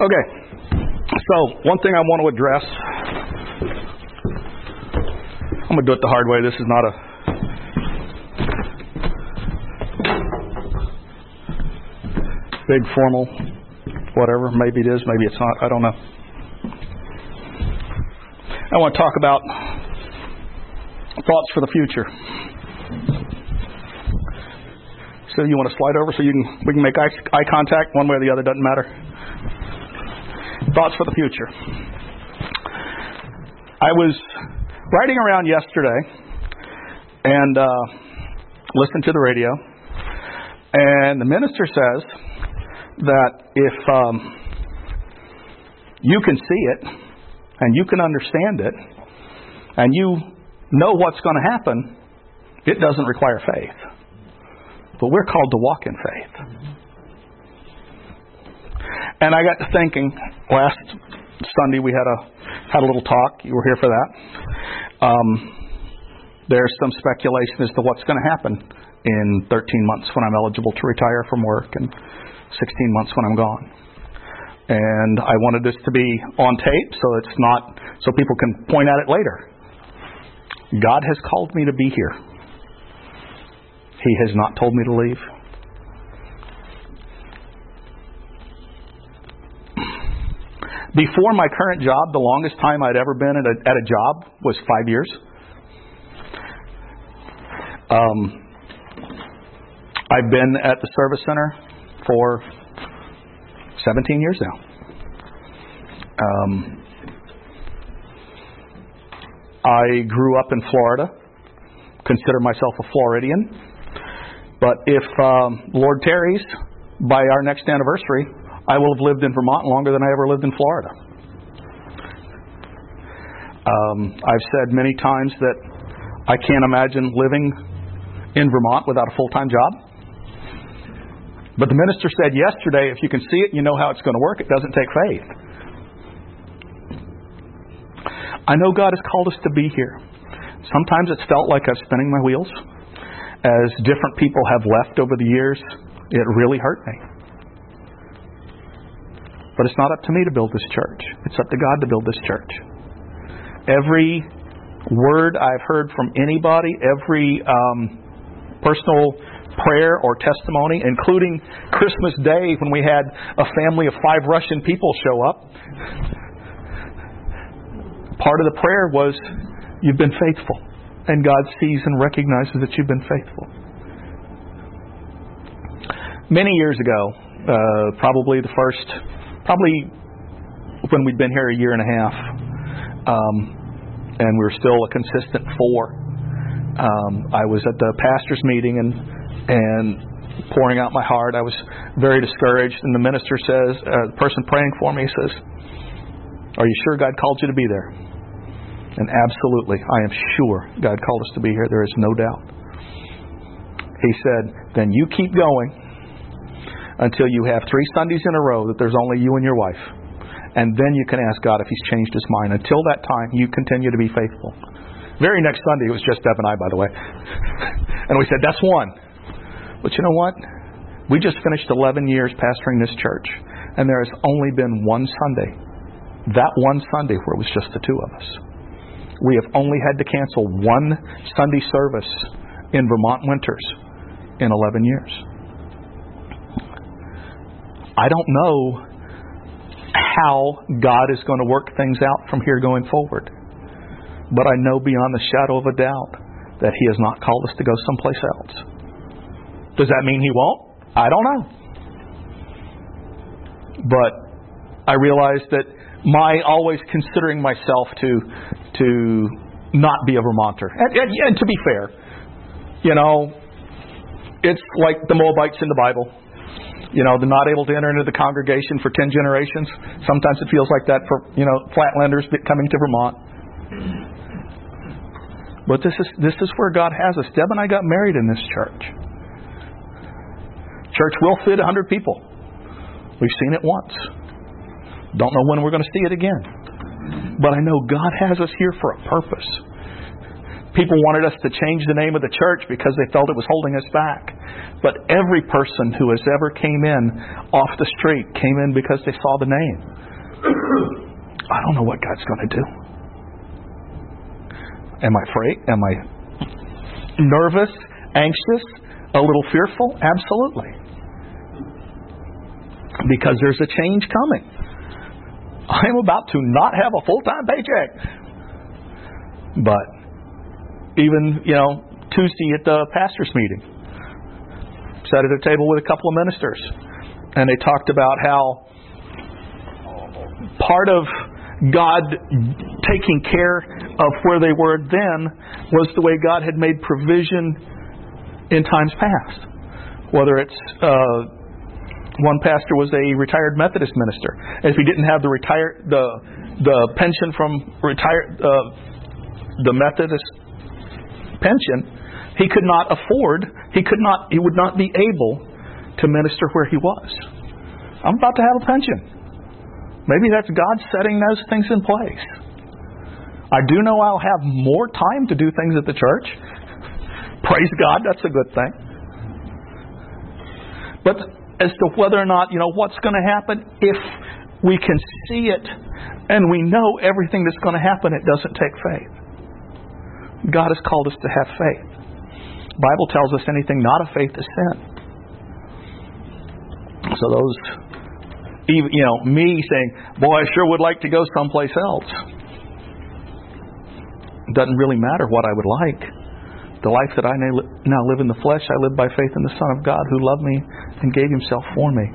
Okay, so one thing I want to address, I'm going to do it the hard way. This is not a big formal whatever. Maybe it is, maybe it's not. I don't know. I want to talk about thoughts for the future. So you want to slide over so we can make eye contact one way or the other, doesn't matter. Thoughts for the future. I was riding around yesterday and listened to the radio, and the minister says that if you can see it and you can understand it and you know what's going to happen, it doesn't require faith. But we're called to walk in faith. And I got to thinking, last Sunday we had a little talk. You were here for that. There's some speculation as to what's going to happen in 13 months when I'm eligible to retire from work and 16 months when I'm gone. And I wanted this to be on tape so people can point at it later. God has called me to be here. He has not told me to leave. Before my current job, the longest time I'd ever been at a job was 5 years. I've been at the service center for 17 years now. I grew up in Florida. Consider myself a Floridian. But if Lord tarries, by our next anniversary, I will have lived in Vermont longer than I ever lived in Florida. I've said many times that I can't imagine living in Vermont without a full-time job. But the minister said yesterday, if you can see it, you know how it's going to work. It doesn't take faith. I know God has called us to be here. Sometimes it's felt like I'm spinning my wheels. As different people have left over the years, it really hurt me. But it's not up to me to build this church. It's up to God to build this church. Every word I've heard from anybody, every personal prayer or testimony, including Christmas Day when we had a family of 5 Russian people show up, part of the prayer was, you've been faithful. And God sees and recognizes that you've been faithful. Many years ago, probably when we'd been here a year and a half, and we were still a consistent 4. I was at the pastor's meeting and pouring out my heart. I was very discouraged, and the minister says, the person praying for me says, "Are you sure God called you to be there?" And absolutely, I am sure God called us to be here. There is no doubt. He said, then you keep going until you have 3 Sundays in a row that there's only you and your wife. And then you can ask God if He's changed His mind. Until that time, you continue to be faithful. Very next Sunday, it was just Deb and I, by the way. And we said, that's one. But you know what? We just finished 11 years pastoring this church. And there has only been one Sunday. That one Sunday where it was just the 2 of us. We have only had to cancel one Sunday service in Vermont winters in 11 years. I don't know how God is going to work things out from here going forward. But I know beyond the shadow of a doubt that He has not called us to go someplace else. Does that mean He won't? I don't know. But I realize that my always considering myself to not be a Vermonter. And to be fair, it's like the Moabites in the Bible. They're not able to enter into the congregation for 10 generations. Sometimes it feels like that for, Flatlanders coming to Vermont. But this is where God has us. Deb and I got married in this church. Church will fit 100 people. We've seen it once. Don't know when we're going to see it again. But I know God has us here for a purpose. People wanted us to change the name of the church because they felt it was holding us back. But every person who has ever came in off the street came in because they saw the name. I don't know what God's going to do. Am I afraid? Am I nervous, anxious, a little fearful? Absolutely. Because there's a change coming. I'm about to not have a full-time paycheck. But even, Tuesday at the pastor's meeting, sat at a table with a couple of ministers, and they talked about how part of God taking care of where they were then was the way God had made provision in times past. Whether it's one pastor was a retired Methodist minister, and if he didn't have the pension from the Methodist pension, he would not be able to minister where he was. I'm about to have a pension. Maybe that's God setting those things in place. I do know I'll have more time to do things at the church. Praise God, that's a good thing. But as to whether or not, what's going to happen, if we can see it and we know everything that's going to happen, it doesn't take faith. God has called us to have faith. The Bible tells us anything not of faith is sin. So those, me saying, boy, I sure would like to go someplace else. It doesn't really matter what I would like. The life that I now live in the flesh, I live by faith in the Son of God who loved me and gave Himself for me.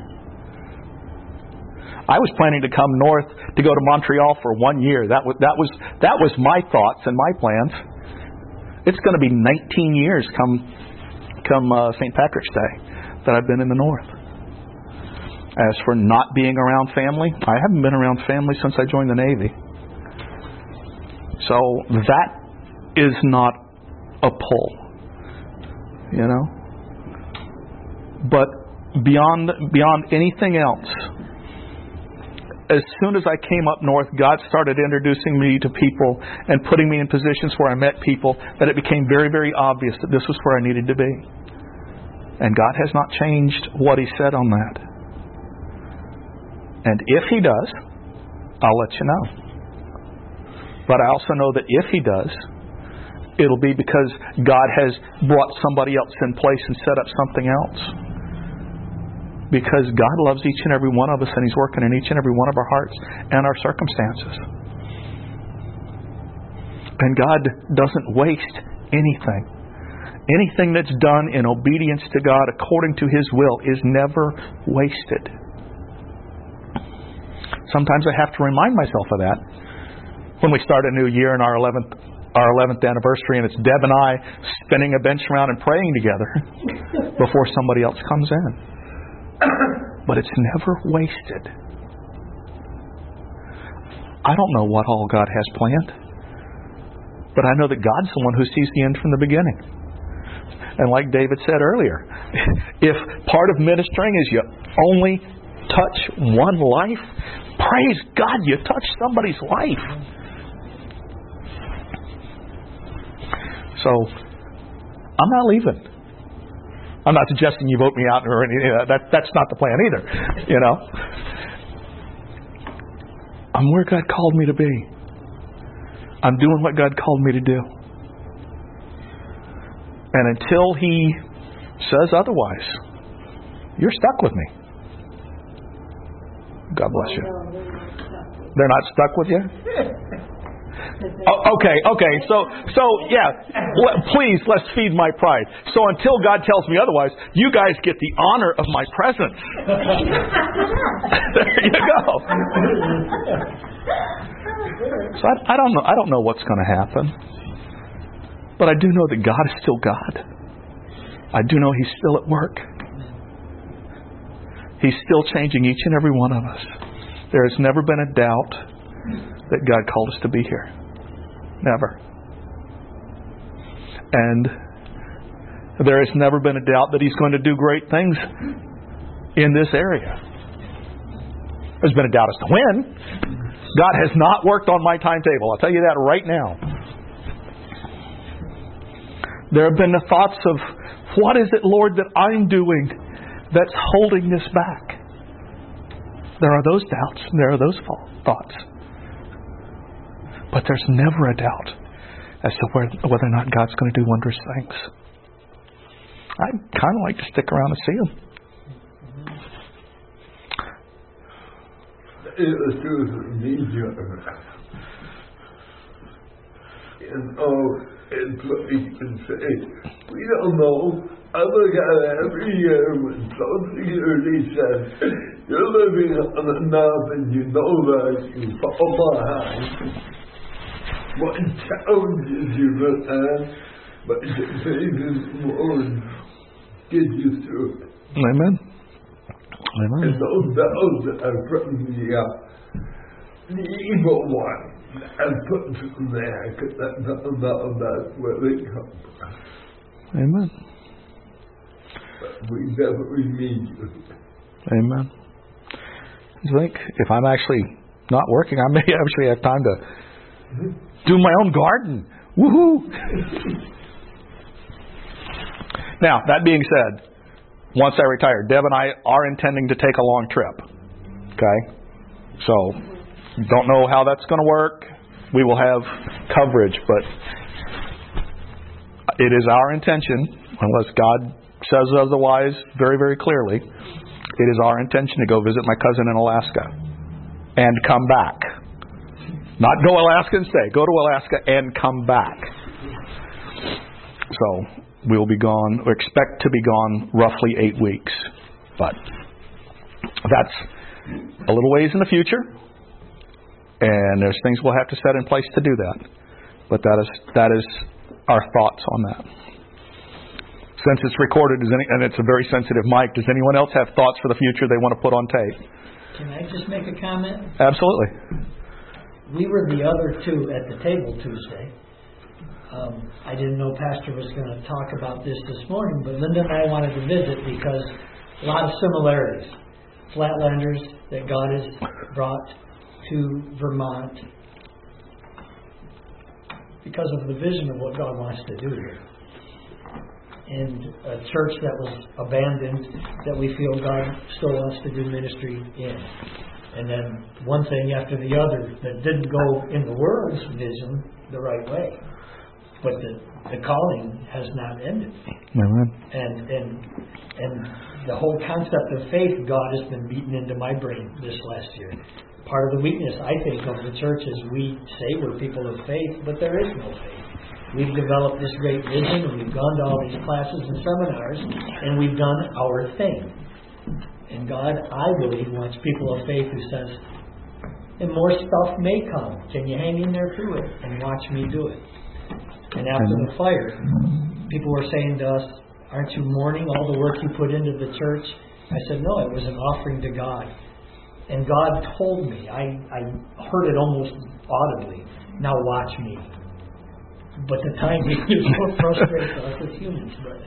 I was planning to come north to go to Montreal for 1 year. That was my thoughts and my plans. It's going to be 19 years come St. Patrick's Day that I've been in the north. As for not being around family, I haven't been around family since I joined the Navy. So that is not a pull, But beyond anything else, as soon as I came up north, God started introducing me to people and putting me in positions where I met people that it became very, very obvious that this was where I needed to be. And God has not changed what He said on that. And if He does, I'll let you know. But I also know that if He does, it'll be because God has brought somebody else in place and set up something else. Because God loves each and every one of us, and He's working in each and every one of our hearts and our circumstances. And God doesn't waste anything. Anything that's done in obedience to God according to His will is never wasted. Sometimes I have to remind myself of that. When we start a new year in our 11th anniversary, and it's Deb and I spinning a bench around and praying together before somebody else comes in. But it's never wasted. I don't know what all God has planned, but I know that God's the one who sees the end from the beginning. And like David said earlier, if part of ministering is you only touch one life, praise God, you touch somebody's life. So, I'm not leaving. I'm not suggesting you vote me out or anything. That's not the plan either. I'm where God called me to be. I'm doing what God called me to do. And until He says otherwise, you're stuck with me. God bless you. They're not stuck with you? Okay. So yeah. Please, let's feed my pride. So until God tells me otherwise, you guys get the honor of my presence. There you go. So I don't know what's going to happen, but I do know that God is still God. I do know He's still at work. He's still changing each and every one of us. There has never been a doubt that God called us to be here. Never. And there has never been a doubt that He's going to do great things in this area. There's been a doubt as to when. God has not worked on my timetable. I'll tell you that right now. There have been the thoughts of, what is it, Lord, that I'm doing that's holding this back? There are those doubts. There are those thoughts. But there's never a doubt as to whether or not God's going to do wondrous things. I'd kind of like to stick around and see Him. It was true for me, it's what you can say. We don't know. I look at it every year when something early says, you're living on a knob and you know that you fall behind. What challenges you will have, but the faith is Lord get you through it. Amen. Amen. And those doubts are from the evil one. And put them there, because that's where they come from. Amen. But we definitely need you. Amen. I think if I'm actually not working, I may actually have time to do my own garden. Woohoo! Now, that being said, once I retire, Deb and I are intending to take a long trip. Okay? So, don't know how that's going to work. We will have coverage, but it is our intention, unless God says otherwise very, very clearly, it is our intention to go visit my cousin in Alaska and come back. Not go Alaska and stay. Go to Alaska and come back. So, we will be gone, or expect to be gone roughly 8 weeks. But that's a little ways in the future. And there's things we'll have to set in place to do that. But that is our thoughts on that. Since it's recorded, and it's a very sensitive mic, does anyone else have thoughts for the future they want to put on tape? Can I just make a comment? Absolutely. We were the other two at the table Tuesday. I didn't know Pastor was going to talk about this morning, but Linda and I wanted to visit because a lot of similarities. Flatlanders that God has brought to Vermont because of the vision of what God wants to do here. And a church that was abandoned that we feel God still wants to do ministry in. And then one thing after the other that didn't go in the world's vision the right way. But the calling has not ended. Amen. And the whole concept of faith, God has been beaten into my brain this last year. Part of the weakness, I think, of the church is we say we're people of faith, but there is no faith. We've developed this great vision, and we've gone to all these classes and seminars, and we've done our thing. And God, I believe, wants people of faith who says, and more stuff may come. Can you hang in there through it and watch me do it? And after the fire, people were saying to us, aren't you mourning all the work you put into the church? I said, no, it was an offering to God. And God told me, I heard it almost audibly, now watch me. But the timing is so frustrating to us as humans. But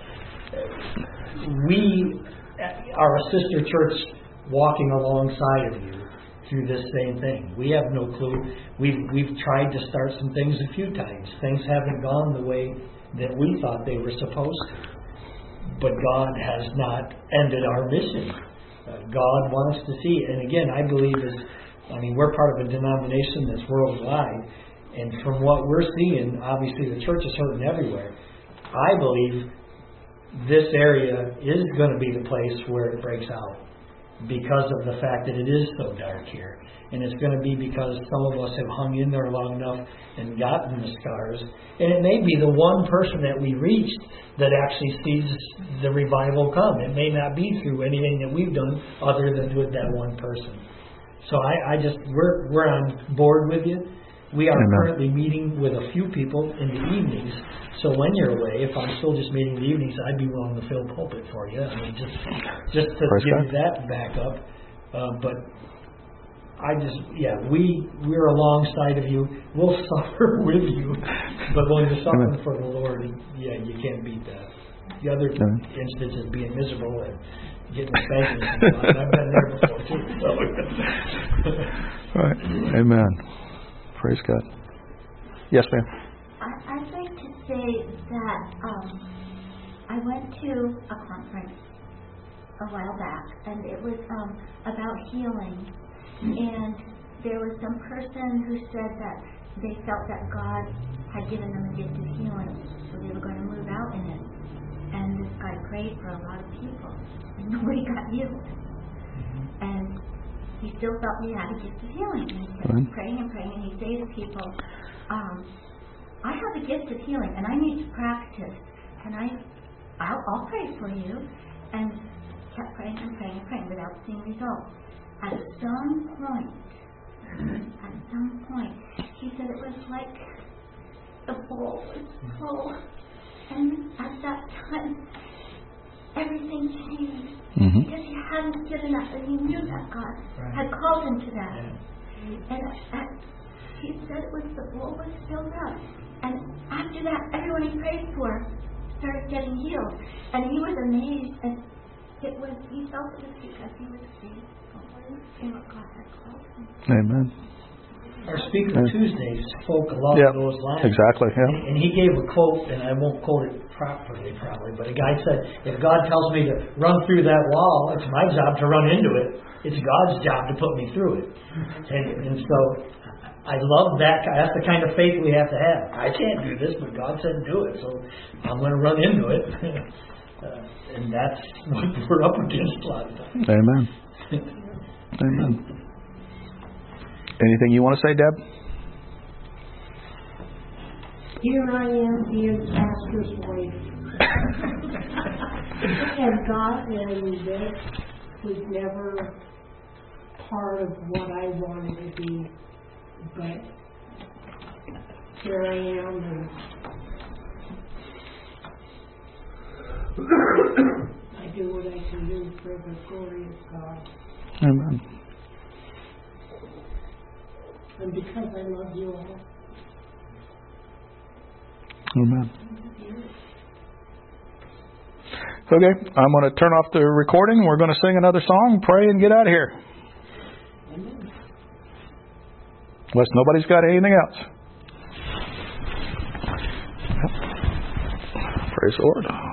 we are a sister church walking alongside of you through this same thing. We have no clue. We've tried to start some things a few times. Things haven't gone the way that we thought they were supposed to. But God has not ended our mission. God wants to see, and again, I believe we're part of a denomination that's worldwide, and from what we're seeing, obviously the church is hurting everywhere. I believe this area is going to be the place where it breaks out because of the fact that it is so dark here. And it's going to be because some of us have hung in there long enough and gotten the scars. And it may be the one person that we reached that actually sees the revival come. It may not be through anything that we've done other than with that one person. So we're on board with you. We are currently meeting with a few people in the evenings. So when you're away, if I'm still just meeting in the evenings, I'd be willing to fill pulpit for you. Just to give you that backup. But we're alongside of you. We'll suffer with you. But when you're suffering for the Lord, you can't beat that. The other instance is being miserable and getting spanked. I've been there before too. Right. Amen. Praise God. Yes, ma'am. I'd like to say that I went to a conference a while back, and it was about healing. And there was some person who said that they felt that God had given them a gift of healing, so they were going to move out in it. And this guy prayed for a lot of people, and nobody got healed. And he still felt he had a gift of healing. And he kept praying and praying, and he'd say to people, I have a gift of healing, and I need to practice. And I'll pray for you. And kept praying and praying and praying without seeing results. At some point, he said it was like the bowl was full. And at that time, everything changed. Because he hadn't given up, and he knew that God had called him to that. And he said it was the bowl was filled up. And after that, everyone he prayed for started getting healed. And he was amazed. And he felt it was because he was faithful in what God had called him. Amen. Our speaker Tuesday spoke along those lines. Exactly, yeah. And he gave a quote, and I won't quote it properly probably, but a guy said, if God tells me to run through that wall, it's my job to run into it. It's God's job to put me through it. And so I love that. That's the kind of faith we have to have. I can't do this, but God said do it, so I'm going to run into it. And that's what we're up against a lot of times. Amen. Amen. Anything you want to say, Deb? Here I am, dear pastor's wife. And God and this was never part of what I wanted to be. But here I am, and I do what I can do for the glory of God. Amen. And because I love you all. Amen. Okay, I'm going to turn off the recording. We're going to sing another song, pray, and get out of here. Amen. Unless nobody's got anything else. Praise the Lord.